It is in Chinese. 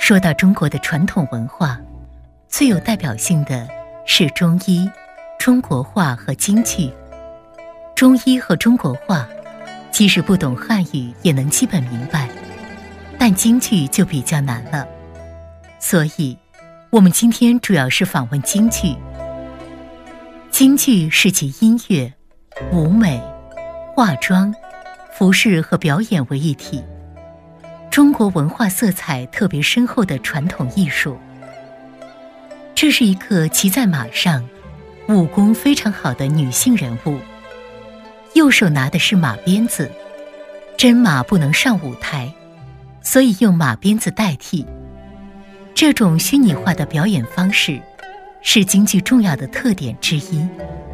说到中国的传统文化，最有代表性的是中医、中国画和京剧。中医和中国画，即使不懂汉语也能基本明白，但京剧就比较难了。所以，我们今天主要是访问京剧。京剧是集音乐、舞美、化妆、服饰和表演为一体，中国文化色彩特别深厚的传统艺术。这是一个骑在马上、武功非常好的女性人物，右手拿的是马鞭子，真马不能上舞台，所以用马鞭子代替。这种虚拟化的表演方式是京剧重要的特点之一。